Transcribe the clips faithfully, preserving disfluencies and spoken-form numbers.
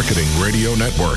Marketing Radio Network.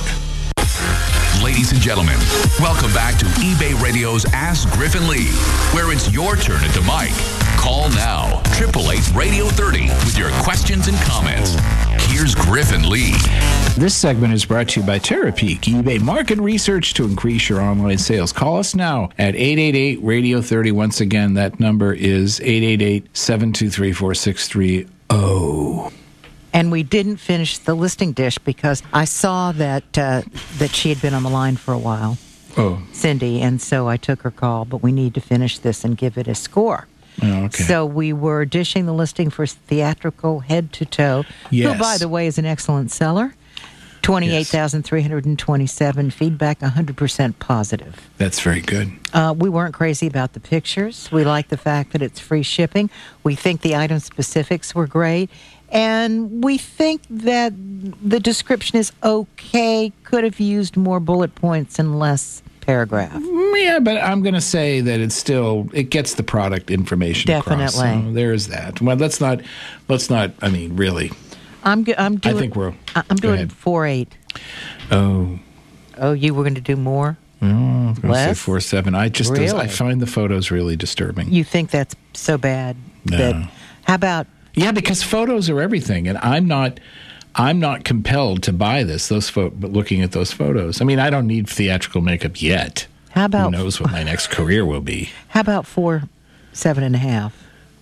Ladies and gentlemen, welcome back to eBay Radio's Ask Griffin Lee, where it's your turn at the mic. Call now, eight eight eight, radio thirty, with your questions and comments. Here's Griffin Lee. This segment is brought to you by Terapeak, eBay market research to increase your online sales. Call us now at eight eight eight, radio thirty. Once again, that number is eight eight eight, seven two three, four six three zero. And we didn't finish the listing dish because I saw that uh, that she had been on the line for a while, Oh, Cindy, and so I took her call, but we need to finish this and give it a score. oh okay. So we were dishing the listing for Theatrical Head to Toe, Yes. who, by the way, is an excellent seller. twenty-eight thousand three hundred twenty-seven, feedback one hundred percent positive. That's very good. Uh, we weren't crazy about the pictures. We like the fact that it's free shipping. We think the item specifics were great. And we think that the description is okay. Could have used more bullet points and less paragraph. Yeah, but I'm going to say that it's still, it gets the product information across. Definitely. So there's that. Well, let's not, let's not, I mean, really. I'm, go- I'm doing. I think we're, I- I'm go doing ahead. four eight. Oh. Oh, you were going to do more? Oh, I was going to say Less? four seven. I just, those, I Really? find the photos really disturbing. You think that's so bad? No. That, how about Yeah, because photos are everything, and I'm not, I'm not compelled to buy this. Those pho- but looking at those photos, I mean, I don't need theatrical makeup yet. how about Who knows what my next career will be? how about four seven and a half?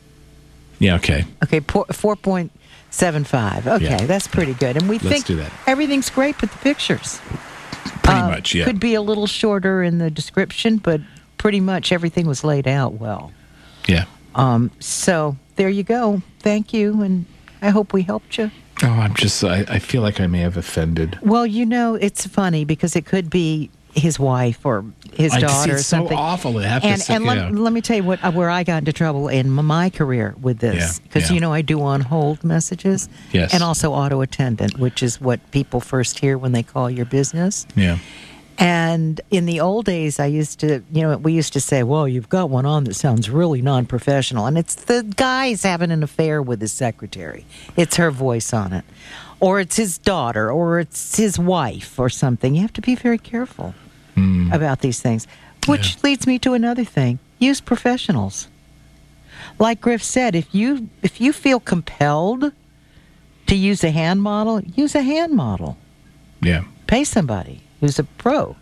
Yeah, okay. Okay, po- four point seven five. Okay, Yeah. that's pretty good. And we Let's think do that. everything's great with the pictures. Pretty Uh, much, yeah. Could be a little shorter in the description, but pretty much everything was laid out well. Yeah. Um, so there you go. Thank you, and I hope we helped you. Oh, I'm just, I, I feel like I may have offended. Well, you know, it's funny because it could be his wife or his I see, daughter or it's so something. awful to have to and say, and yeah. let, let me tell you what uh, where I got into trouble in m- my career with this, Yeah, because yeah. you know I do on hold messages, Yes. and also auto attendant, which is what people first hear when they call your business. Yeah. And in the old days, I used to, you know, we used to say, well, you've got one on that sounds really non-professional. And it's the guy's having an affair with his secretary. It's her voice on it. Or it's his daughter, or it's his wife or something. You have to be very careful about these things. Which Yeah. leads me to another thing. Use professionals. Like Griff said, if you if you feel compelled to use a hand model, use a hand model. Yeah. Pay somebody who's a pro,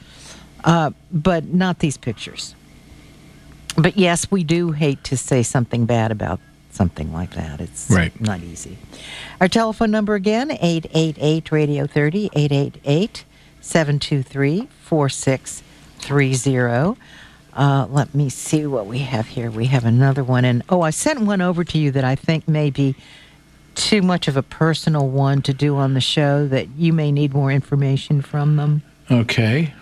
uh, but not these pictures. But yes, we do hate to say something bad about something like that. It's Right. not easy. Our telephone number again, eight eight eight, radio thirty, eight eight eight, seven two three, four six three zero. Uh, let me see what we have here. We have another one. And oh, I sent one over to you that I think may be too much of a personal one to do on the show, that you may need more information from them. Okay.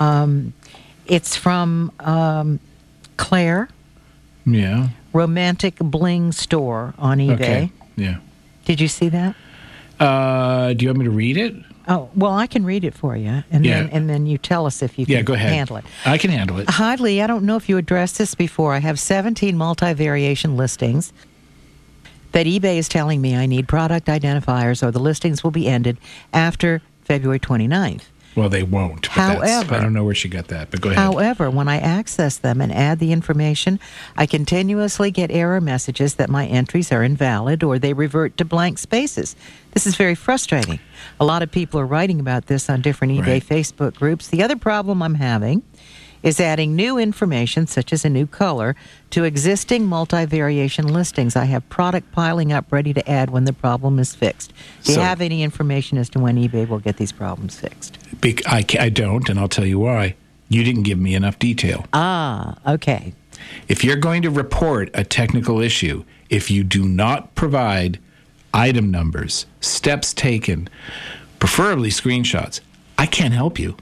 It's from um, Claire, Yeah. Romantic Bling Store on eBay. Okay. Yeah. Did you see that? Uh, do you want me to read it? Oh, well, I can read it for you, and Yeah. then and then you tell us if you can Yeah, go ahead. handle it. I can handle it. Hi, Lee. I don't know if you addressed this before. I have seventeen multi-variation listings that eBay is telling me I need product identifiers or the listings will be ended after February twenty-ninth. Well, they won't. But that's- However- I don't know where she got that, but go ahead. However, when I access them and add the information, I continuously get error messages that my entries are invalid or they revert to blank spaces. This is very frustrating. A lot of people are writing about this on different eBay Right. Facebook groups. The other problem I'm having is adding new information, such as a new color, to existing multi-variation listings. I have product piling up ready to add when the problem is fixed. Do you So- have any information as to when eBay will get these problems fixed? Bec- I, ca- I don't, and I'll tell you why. You didn't give me enough detail. Ah, okay. If you're going to report a technical issue, if you do not provide item numbers, steps taken, preferably screenshots, I can't help you.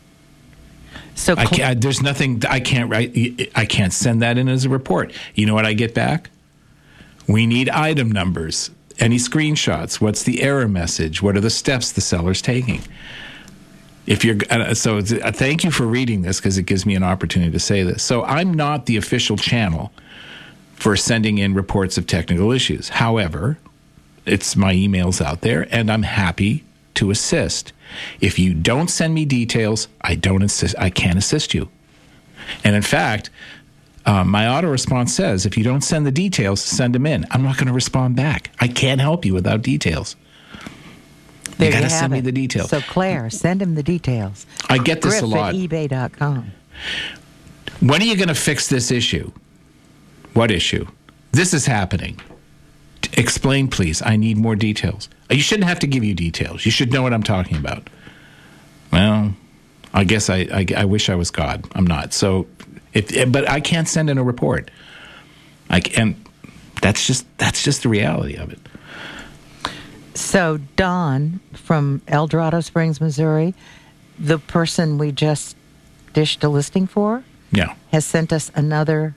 So I cl- can't, there's nothing I can't write. I can't send that in as a report. You know what I get back? We need item numbers. Any screenshots? What's the error message? What are the steps the seller's taking? If you're uh, so, it's, uh, thank you for reading this because it gives me an opportunity to say this. So I'm not the official channel for sending in reports of technical issues. However, it's my emails out there, and I'm happy to assist. If you don't send me details, I don't assist. I can't assist you. And in fact, uh, my auto response says, if you don't send the details, send them in. I'm not going to respond back. I can't help you without details. There you got you to have send me it. the details. So, Claire, send him the details. I get this Griff a lot. at ebay dot com. When are you going to fix this issue? What issue? This is happening. T- Explain, please. I need more details. You shouldn't have to give you details. You should know what I'm talking about. Well, I guess I, I, I wish I was God. I'm not. So, if, but I can't send in a report. I can, that's just that's just the reality of it. So, Don from El Dorado Springs, Missouri, the person we just dished a listing for, Yeah. has sent us another,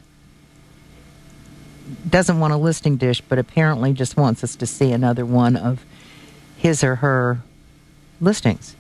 doesn't want a listing dish, but apparently just wants us to see another one of his or her listings.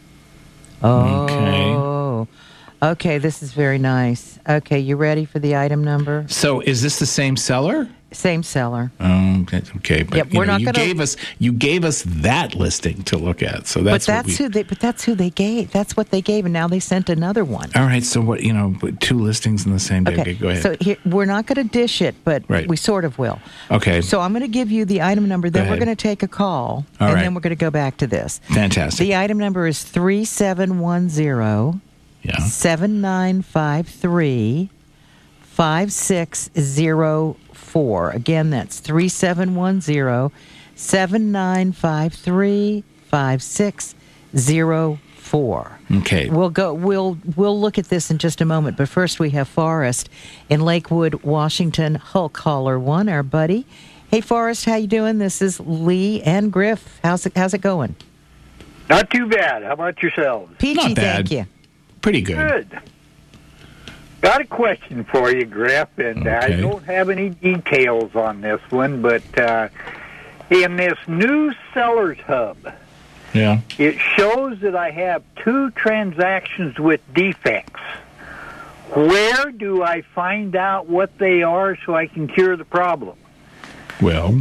Oh. Okay, this is very nice. Okay, you ready for the item number? So, is this the same seller? Same seller. Um, okay, okay, but Yep, you, we're know, not you gonna- gave us you gave us that listing to look at. So that's but that's what we, who they but that's who they gave. That's what they gave, and now they sent another one. All right, so what, you know, two listings in the same day. Okay, go ahead. So here, we're not going to dish it, but Right. we sort of will. Okay. So I'm going to give you the item number, then Go we're ahead. going to take a call, All and right. then we're going to go back to this. Fantastic. The item number is three seven one zero, Yeah. seven nine five three, five six zero four. Again, that's three seven one zero, seven nine five three, five six zero four. Okay. We'll go we'll we'll look at this in just a moment, but first we have Forrest in Lakewood, Washington, Hulk Hauler one, our buddy. Hey Forrest, how you doing? This is Lee and Griff. How's it how's it going? Not too bad. How about yourselves? Peachy, Not bad. thank you. Pretty good. Good. Got a question for you, Griff, and I Okay. don't have any details on this one, but uh, in this new Sellers Hub, Yeah. it shows that I have two transactions with defects. Where do I find out what they are so I can cure the problem? Well,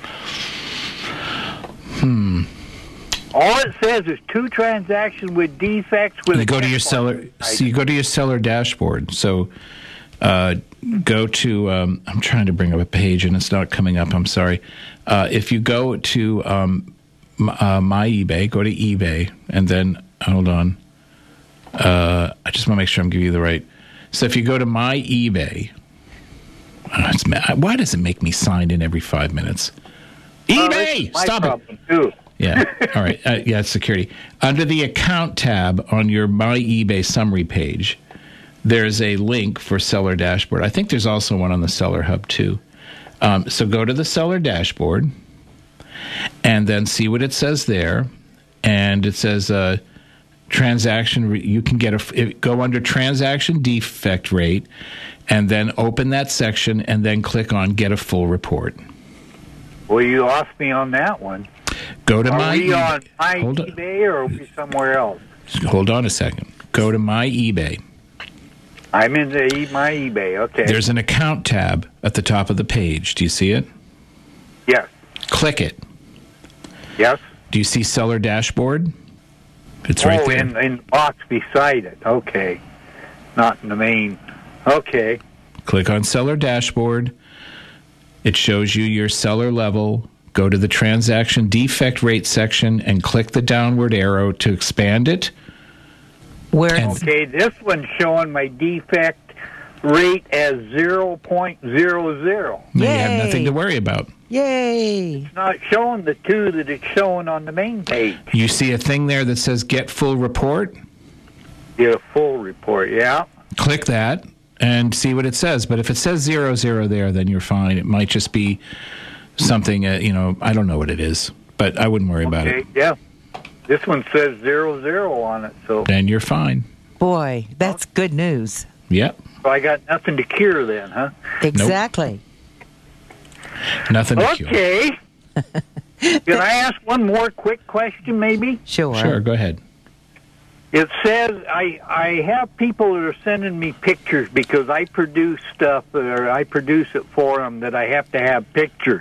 hmm. All it says is two transactions with defects with You a go to your check seller. mark. So you go to your seller dashboard. So uh, go to. Um, I'm trying to bring up a page and it's not coming up. I'm sorry. Uh, if you go to um, m- uh, my eBay, go to eBay, and then hold on. Uh, I just want to make sure I'm giving you the right. So if you go to my eBay, oh, it's, ma- why does it make me sign in every five minutes? Oh, eBay, this is my stop it. problem, too. Yeah. All right. Uh, yeah, it's security. Under the account tab on your My eBay summary page, there's a link for Seller Dashboard. I think there's also one on the Seller Hub too. Um, so go to the Seller Dashboard and then see what it says there. And it says uh, transaction. Re- you can get a. It, go under transaction defect rate, and then open that section, and then click on Get a Full Report. Well, you lost me on that one. Go to Are my. we on eBay. my Hold on. eBay or are we somewhere else? Hold on a second. Go to my eBay. I'm in the e- my eBay. Okay. There's an account tab at the top of the page. Do you see it? yes. Click it. Yes. Do you see Seller Dashboard? It's right oh, there. in in the box beside it. Okay. Not in the main. Okay. Click on Seller Dashboard. It shows you your seller level. Go to the transaction defect rate section and click the downward arrow to expand it. Where And- it's, Okay. This one's showing my defect rate as zero point zero zero. Now you have Yay. nothing to worry about. yay. It's not showing the two that it's showing on the main page. You see a thing there that says Get Full Report? Get a full report. Yeah. Click that and see what it says. But if it says zero zero there, then you're fine. It might just be something, uh, you know, I don't know what it is, but I wouldn't worry about Okay. it. Yeah. This one says zero zero on it, so, Then you're fine. Boy, that's good news. Yep. so I got nothing to cure then, huh? Exactly. Nothing to cure. Okay. Can I ask one more quick question, maybe? Sure. Sure, go ahead. It says I I have people that are sending me pictures because I produce stuff or I produce it for them that I have to have pictures.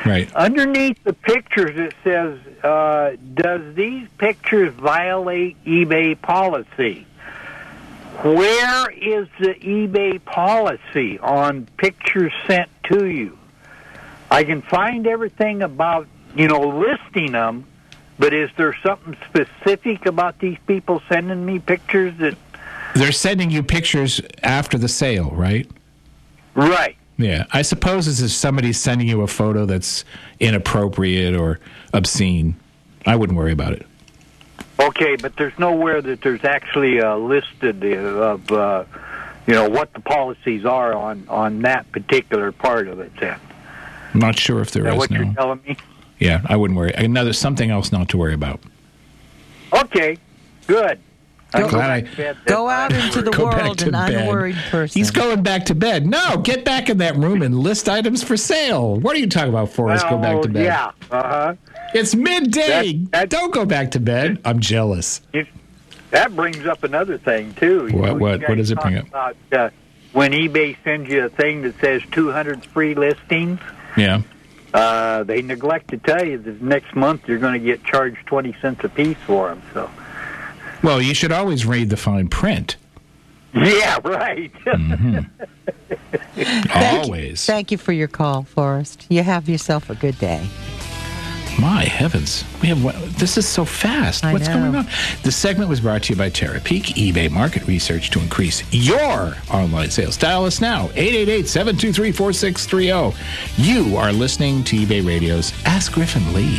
Right. Underneath the pictures, it says, uh, does these pictures violate eBay policy? Where is the eBay policy on pictures sent to you? I can find everything about, you know, listing them, but is there something specific about these people sending me pictures that... They're sending you pictures after the sale, right? Right. Yeah. I suppose it's if somebody's sending you a photo that's inappropriate or obscene. I wouldn't worry about it. Okay, but there's nowhere that there's actually uh, listed of, uh, you know, what the policies are on, on that particular part of it, then. I'm not sure if there is that is what now. You're telling me? Yeah, I wouldn't worry. Another something else not to worry about. Okay, good. I'm glad I go out into the go world an bed. unworried person. He's going back to bed. No, get back in that room and list items for sale. What are you talking about, Forrest? Well, go back to bed. Yeah, uh-huh. It's midday. That, that, Don't go back to bed. I'm jealous. It, that brings up another thing, too. You What know, what, what does it bring up? About, uh, when eBay sends you a thing that says two hundred free listings, yeah. Uh, they neglect to tell you that next month you're going to get charged twenty cents a piece for them. So, well, you should always read the fine print. Yeah, right. Mm-hmm. Thank Always. You, thank you for your call, Forrest. You have yourself a good day. My heavens. We have this is so fast. I What's know. going on? This segment was brought to you by Terapeak, eBay market research to increase your online sales. Dial us now, eight eight eight, seven two three, four six three zero. You are listening to eBay Radio's Ask Griffin Lee.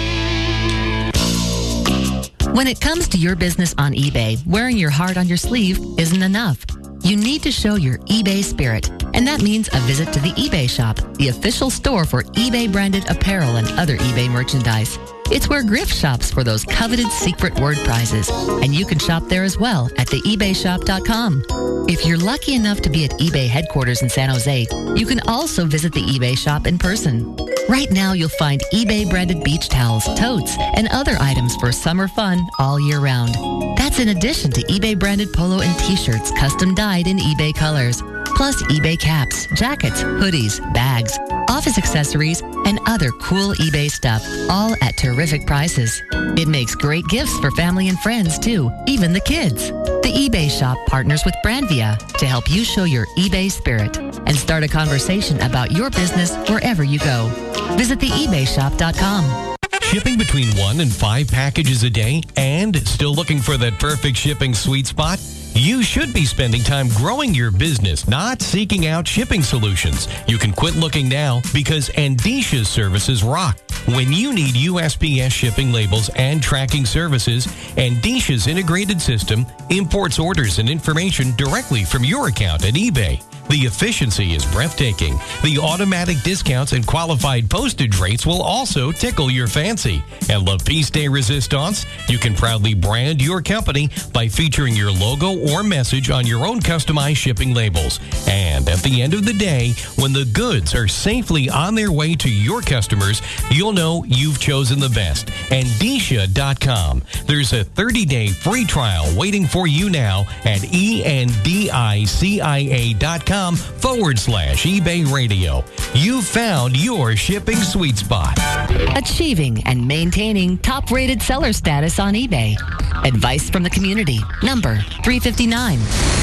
When it comes to your business on eBay, wearing your heart on your sleeve isn't enough. You need to show your eBay spirit, and that means a visit to the eBay shop, the official store for eBay-branded apparel and other eBay merchandise. It's where Griff shops for those coveted secret word prizes, and you can shop there as well at the ebay shop dot com. If you're lucky enough to be at eBay headquarters in San Jose, you can also visit the eBay shop in person. Right now, you'll find eBay-branded beach towels, totes, and other items for summer fun all year round. That's in addition to eBay-branded polo and T-shirts custom dyed in eBay colors, plus eBay caps, jackets, hoodies, bags, office accessories, and other cool eBay stuff, all at terrific prices. It makes great gifts for family and friends, too, even the kids. The eBay shop partners with Brandvia to help you show your eBay spirit and start a conversation about your business wherever you go. Visit the ebay shop dot com. Shipping between one and five packages a day and still looking for that perfect shipping sweet spot? You should be spending time growing your business, not seeking out shipping solutions. You can quit looking now because Andisha's services rock. When you need U S P S shipping labels and tracking services, Andisha's integrated system imports orders and information directly from your account at eBay. The efficiency is breathtaking. The automatic discounts and qualified postage rates will also tickle your fancy. And La Piste Resistance, you can proudly brand your company by featuring your logo or message on your own customized shipping labels. And at the end of the day, when the goods are safely on their way to your customers, you'll know you've chosen the best. Andisha dot com. There's a thirty-day free trial waiting for you now at E-N-D-I-C-I-A dot com forward slash eBay Radio. You found your shipping sweet spot. Achieving and maintaining top-rated seller status on eBay. Advice from the community. Number three fifty-nine.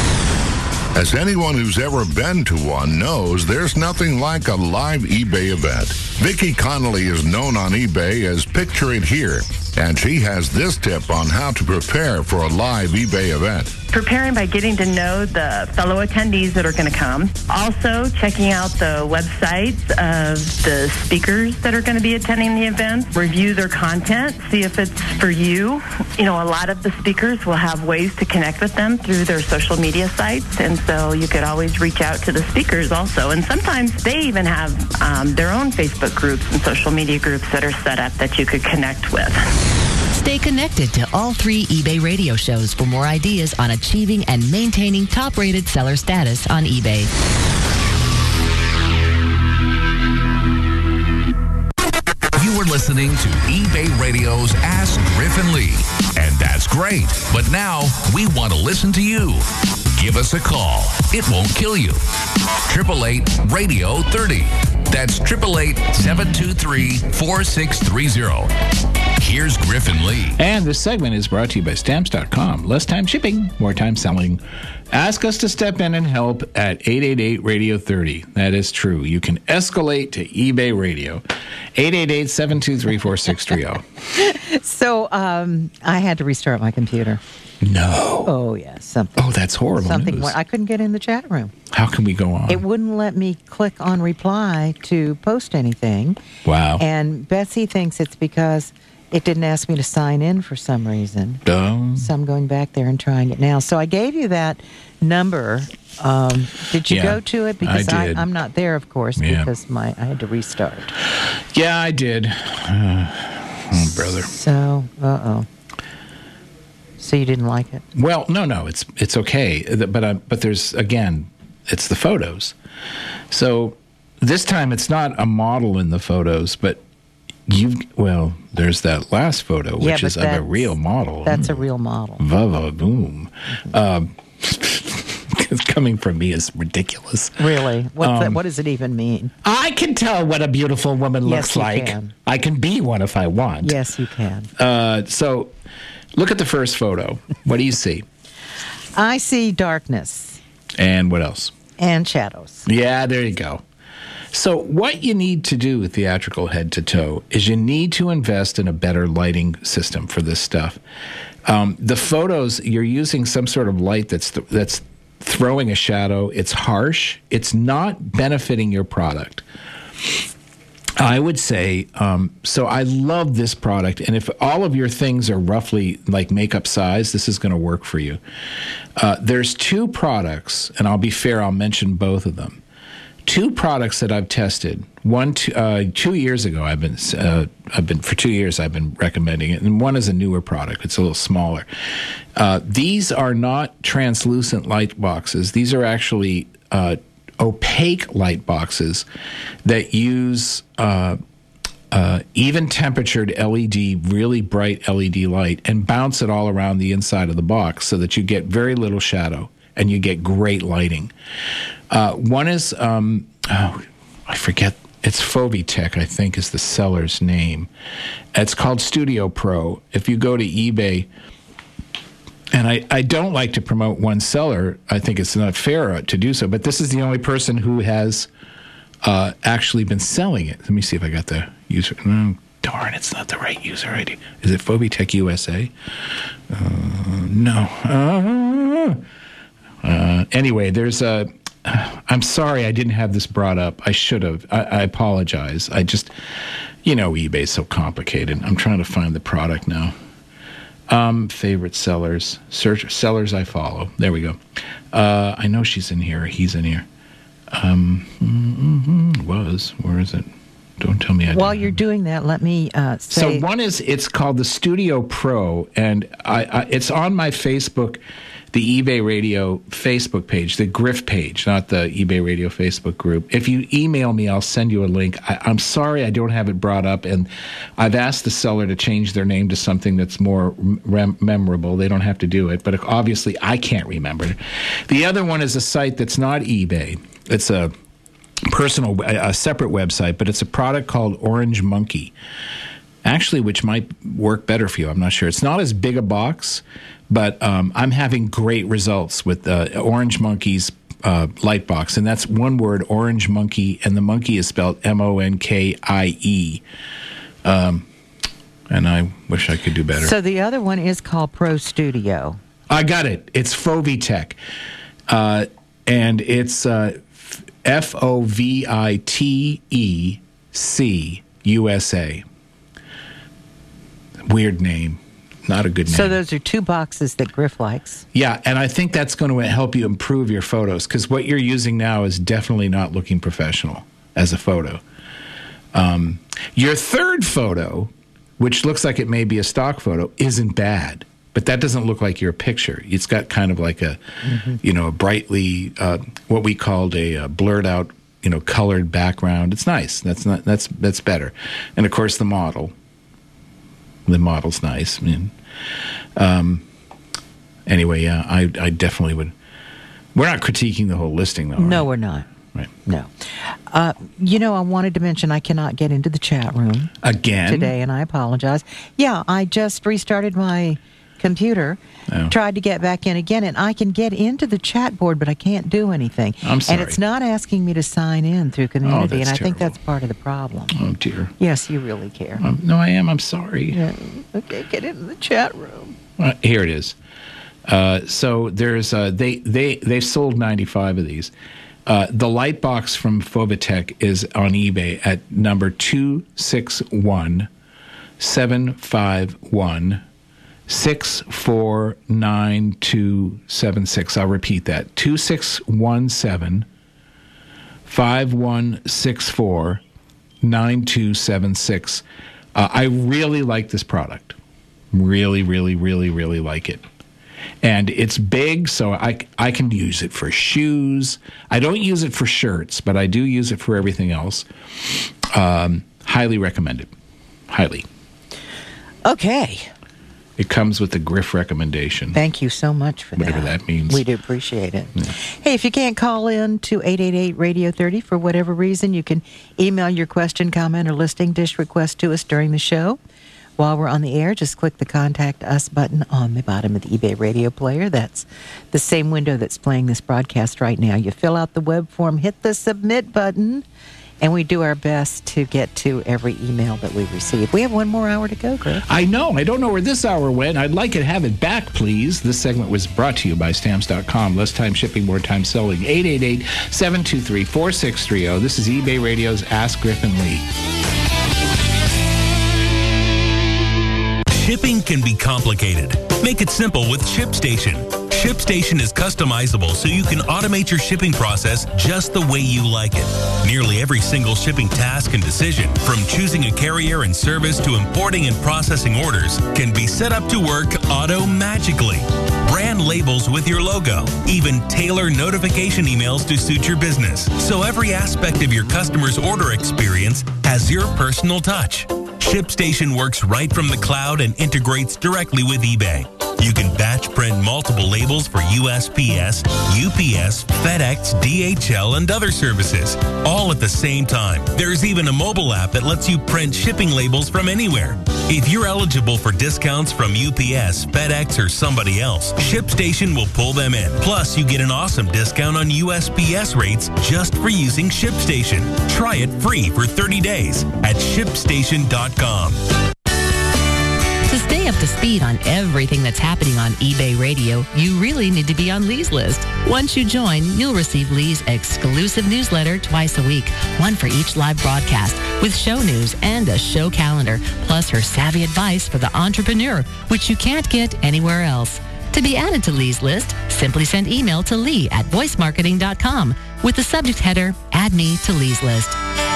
As anyone who's ever been to one knows, there's nothing like a live eBay event. Vicki Connolly is known on eBay as Picture It Here, and she has this tip on how to prepare for a live eBay event. Preparing by getting to know the fellow attendees that are going to come. Also, checking out the websites of the speakers that are going to be attending the event. Review their content, see if it's for you. You know, a lot of the speakers will have ways to connect with them through their social media sites, and so you could always reach out to the speakers also. And sometimes they even have um, their own Facebook groups and social media groups that are set up that you could connect with. Stay connected to all three eBay radio shows for more ideas on achieving and maintaining top-rated seller status on eBay. You are listening to eBay Radio's Ask Griffin Lee. And that's great. But now we want to listen to you. Give us a call. It won't kill you. eight eight eight, radio thirty. That's eight eight eight, seven two three, four six three zero. Here's Griffin Lee. And this segment is brought to you by Stamps dot com. Less time shipping, more time selling. Ask us to step in and help at eight eight eight, radio thirty. That is true. You can escalate to eBay Radio. eight eight eight, seven two three, four six three zero. So um, I had to restart my computer. No. Oh, yeah. Something. Oh, that's horrible Something. news. Went, I couldn't get in the chat room. How can we go on? It wouldn't let me click on reply to post anything. Wow. And Betsy thinks it's because it didn't ask me to sign in for some reason. Dumb. So I'm going back there and trying it now. So I gave you that number. Um, did you Yeah, go to it? Because I did. I'm not there, of course, Yeah. because my I had to restart. Yeah, I did. Uh, oh, brother. So, uh-oh. So you didn't like it? Well, no, no, it's it's okay. But uh, but there's, again, it's the photos. So this time it's not a model in the photos, but you've, well, there's that last photo, which Yeah, but is of a that's- real model. That's a real model. Va-va boom. Um, coming from me is ridiculous. Really? What's Um, that, what does it even mean? I can tell what a beautiful woman Yes, looks you like. can. I can be one if I want. Yes, you can. Uh, so look at the first photo. What do you see? I see darkness And what else? and shadows. Yeah, there you go. So what you need to do with theatrical head to toe is you need to invest in a better lighting system for this stuff. Um, the photos, you're using some sort of light that's th- that's throwing a shadow. It's harsh. It's not benefiting your product. I would say, um, so I love this product, and if all of your things are roughly like makeup size, this is going to work for you. Uh, there's two products, and I'll be fair, I'll mention both of them. Two products that I've tested. One, two, uh, two years ago, I've been, uh, I've been for two years, I've been recommending it, and one is a newer product. It's a little smaller. Uh, these are not translucent light boxes. These are actually uh, opaque light boxes that use uh, uh, even temperatured L E D, really bright L E D light, and bounce it all around the inside of the box so that you get very little shadow and you get great lighting. Uh, one is, um, oh, I forget, it's Fovitech, I think is the seller's name. It's called Studio Pro. If you go to eBay, and I, I don't like to promote one seller. I think it's not fair to do so. But this is the only person who has uh, actually been selling it. Let me see if I got the user. No, darn, it's not the right user I D. Is it Fovitech U S A? Uh, no. Uh, uh, anyway, there's a... I'm sorry I didn't have this brought up. I should have. I, I apologize. I just... You know, eBay's so complicated. I'm trying to find the product now. Um, favorite sellers, search sellers I follow. There we go. Uh, I know she's in here. He's in here. Um, mm-hmm, was where is it? Don't tell me. I While didn't. you're doing that, let me uh, say. So one is it's called the Studio Pro, and I, I it's on my Facebook, the eBay Radio Facebook page, the Griff page, not the eBay Radio Facebook group. If you email me, I'll send you a link. I, I'm sorry I don't have it brought up, and I've asked the seller to change their name to something that's more rem- memorable. They don't have to do it, but obviously I can't remember it. The other one is a site that's not eBay. It's a personal, a separate website, but it's a product called Orange Monkey, actually, which might work better for you. I'm not sure. It's not as big a box, but um, I'm having great results with uh, Orange Monkey's uh, light box, and that's one word, Orange Monkey, and the monkey is spelled M O N K I E. Um, and I wish I could do better. So the other one is called Pro Studio. I got it. It's Fovitech, uh, and it's uh, F O V I T E C U S A. Weird name. Not a good name. So those are two boxes that Griff likes. Yeah, and I think that's going to help you improve your photos, because what you're using now is definitely not looking professional as a photo. Um, your third photo, which looks like it may be a stock photo, isn't bad. But that doesn't look like your picture. It's got kind of like a, mm-hmm. you know, a brightly, uh, what we called a, a blurred out, you know, colored background. It's nice. That's not. That's that's better. And of course, the model. The model's nice. I mean, um, anyway, yeah, I I definitely would. We're not critiquing the whole listing, though. No, right? we're not. Right. No. Uh, you know, I wanted to mention I cannot get into the chat room Again? today, and I apologize. Yeah, I just restarted my computer, Oh. tried to get back in again, and I can get into the chat board, but I can't do anything. I'm sorry. And it's not asking me to sign in through Community, Oh, and I that's think terrible. that's part of the problem. Oh, dear. Yes, you really care. Um, no, I am. I'm sorry. Yeah. Okay, get into the chat room. Uh, here it is. Uh, so there's uh, they they they've sold ninety-five of these. Uh, the light box from Fovitech is on eBay at number two six one seven five one six four nine two seven six. I'll repeat that: two six one seven five one six four nine two seven six. Uh, I really like this product. Really, really, really, really like it. And it's big, so I, I can use it for shoes. I don't use it for shirts, but I do use it for everything else. Um, highly recommended. Highly. Okay. It comes with the Griff recommendation. Thank you so much for Whatever that. that means. We do appreciate it. Yeah. Hey, if you can't call in to eight eight eight radio thirty for whatever reason, you can email your question, comment, or listing dish request to us during the show. While we're on the air, just click the Contact Us button on the bottom of the eBay radio player. That's the same window that's playing this broadcast right now. You fill out the web form, hit the Submit button, and we do our best to get to every email that we receive. We have one more hour to go, Greg. I know. I don't know where this hour went. I'd like to have it back, please. This segment was brought to you by Stamps dot com. Less time shipping, more time selling. eight eight eight, seven two three, four six three zero. This is eBay Radio's Ask Griffin Lee. Shipping can be complicated. Make it simple with ShipStation. ShipStation is customizable so you can automate your shipping process just the way you like it. Nearly every single shipping task and decision, from choosing a carrier and service to importing and processing orders, can be set up to work auto-magically. Brand labels with your logo, even tailor notification emails to suit your business. So every aspect of your customer's order experience has your personal touch. ShipStation works right from the cloud and integrates directly with eBay. You can batch print multiple labels for U S P S, U P S, FedEx, D H L, and other services, all at the same time. There's even a mobile app that lets you print shipping labels from anywhere. If you're eligible for discounts from U P S, FedEx, or somebody else, ShipStation will pull them in. Plus, you get an awesome discount on U S P S rates just for using ShipStation. Try it free for thirty days at ship station dot com. To stay up to speed on everything that's happening on eBay Radio, you really need to be on Lee's list. Once you join, you'll receive Lee's exclusive newsletter twice a week, one for each live broadcast, with show news and a show calendar, plus her savvy advice for the entrepreneur, which you can't get anywhere else. To be added to Lee's list, simply send email to Lee at voice marketing dot com with the subject header, Add Me to Lee's List.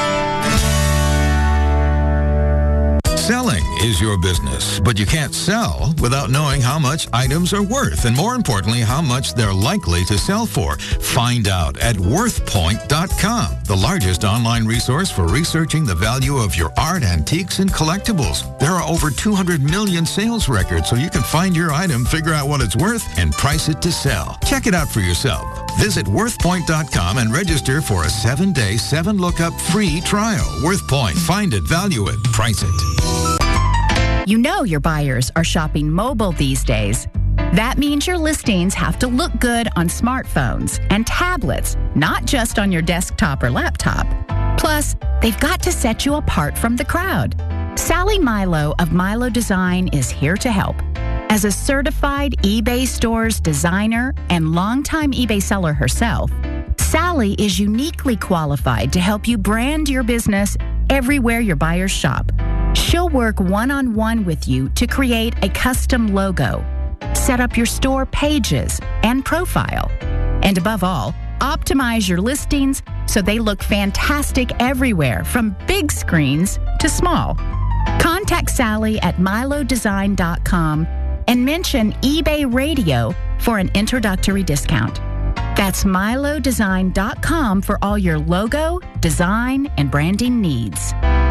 Selling is your business, but you can't sell without knowing how much items are worth, and more importantly, how much they're likely to sell for. Find out at worth point dot com, the largest online resource for researching the value of your art, antiques, and collectibles. There are over two hundred million sales records, so you can find your item, figure out what it's worth, and price it to sell. Check it out for yourself. Visit worth point dot com and register for a seven-day, seven-lookup free trial. WorthPoint. Find it, value it, price it. You know your buyers are shopping mobile these days. That means your listings have to look good on smartphones and tablets, not just on your desktop or laptop. Plus, they've got to set you apart from the crowd. Sally Milo of Milo Design is here to help. As a certified eBay Stores designer and longtime eBay seller herself, Sally is uniquely qualified to help you brand your business everywhere your buyers shop. She'll work one-on-one with you to create a custom logo, set up your store pages and profile, and above all, optimize your listings so they look fantastic everywhere, from big screens to small. Contact Sally at milo design dot com and mention eBay Radio for an introductory discount. That's milo design dot com for all your logo, design, and branding needs.